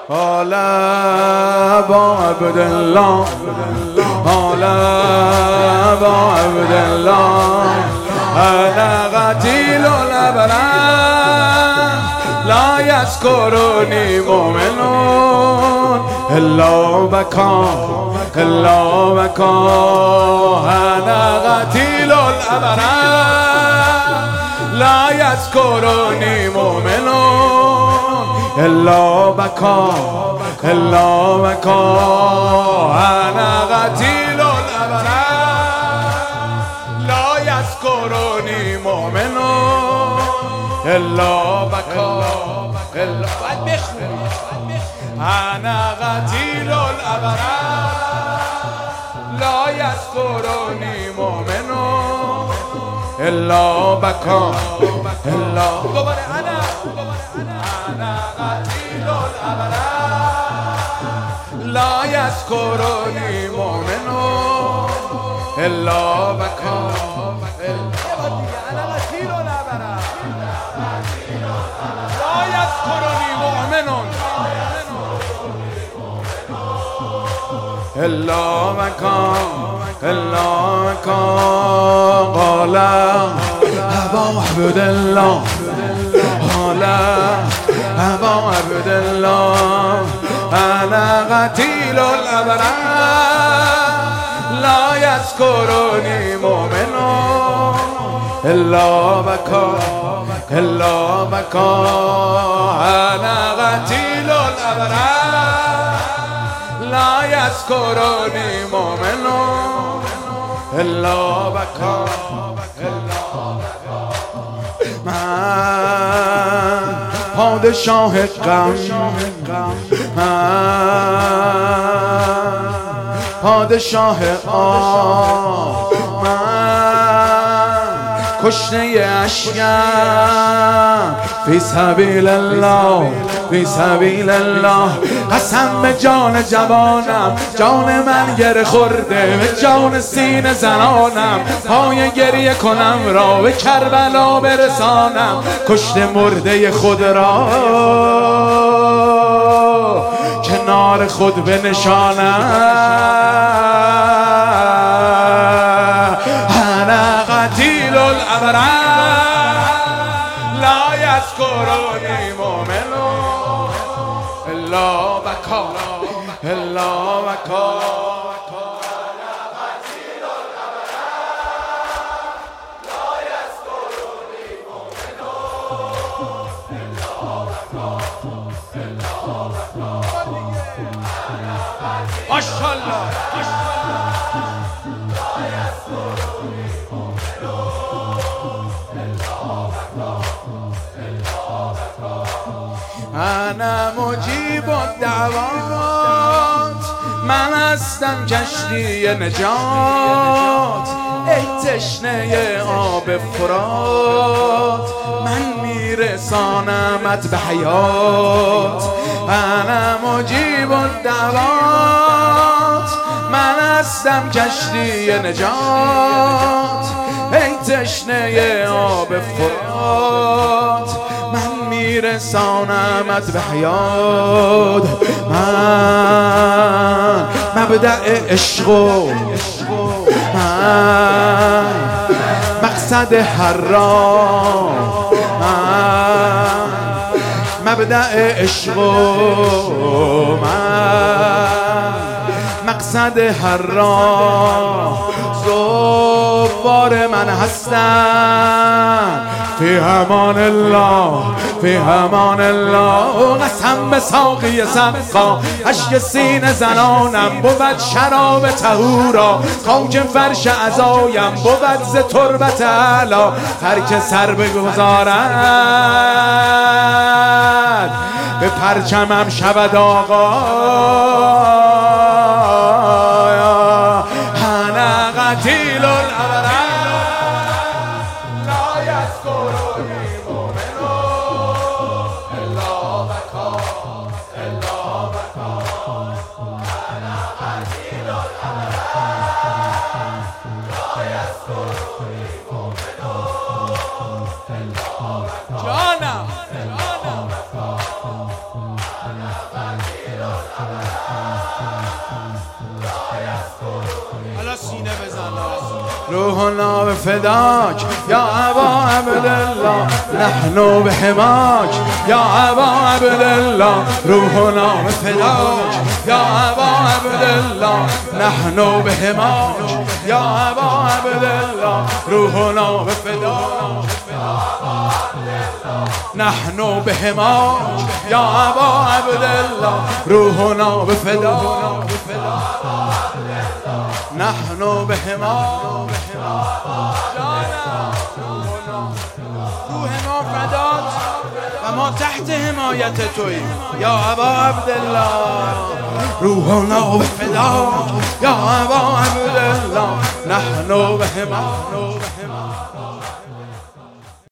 حالا با عبدالله، حالا با عبدالله، انا قتیل الابرار لا یذکرنی مؤمنون الا بکا الا بکا، انا قتیل الابرار لا یذکرنی مؤمنون الا بکا الا بکا، انا قتیل الابرار لا یذکرنی مؤمنون الا بکا الا باید بخونی، انا قتیل الابرار لا یذکرنی مؤمنون الا بکا الا دوباره انا قتیل الابرار لا یذکرنی مؤمنون الا بکا انا قتیل الابرار لا یذکرنی مؤمنون الا بکا الا بکا، قال ابا عبدالله، قال ابا عبدالله، انا قتیل الابرار لا یذکرنی مؤمنون الا بکا الا بکا، انا قتیل الابرار لا یذکرنی مؤمنون الا بکا الا بکا. من پادشاه غم، من پادشاه آه، من کشته اشکم فی سبیل الله فی سبیل الله، قسم به جان جوانم، جان من گره خورده به جان سینه زنانم، پای گریه کنم را به کربلا برسانم، کشته مرده خود را کنار خود بنشانم، انا قتیل الابرار لا یذکرنی مؤمنون الا بکا الا بکا، ماشاءالله انا مجیب الدعوات، من هستم کشتی نجات، ای تشنه آب فرات، من میرسانمت به حیات، انا مجیب الدعوات، من هستم کشتی نجات، ای تشنه آب فرات، من میرسانمت به حیات، من مبدأ عشق و من مقصد هر راه، من مبدأ عشق و من مقصد هر راه، زوار من هستم فی امان الله فی امان الله، قسم به ساقی سقا اشک سینه زنانم، بود شراب طهورا خاک فرش عزایم، بود ز تربت علا هر که سر بگذارد به پرچمم شود آقا، انا قتیل الابرار لا یذکرنی مؤمنون الا بکا الا بکا، انا قتیل الابرار لا یذکرنی مؤمنون الا بکا، جانم سینه بزن روحنا به فداک یا ابا عبدالله نحن به حماک یا ابا عبدالله روحنا به فداک یا ابا عبدالله نحن به حماک یا ابا عبدالله روحنا به فداک نحن به حماک یا ابا عبدالله روحنا به فداک نحن به حماک روح ما فدات و ما تحت حمایت تویی یا ابا عبدالله روحنا به فداک یا ابا عبدالله نحن به حماک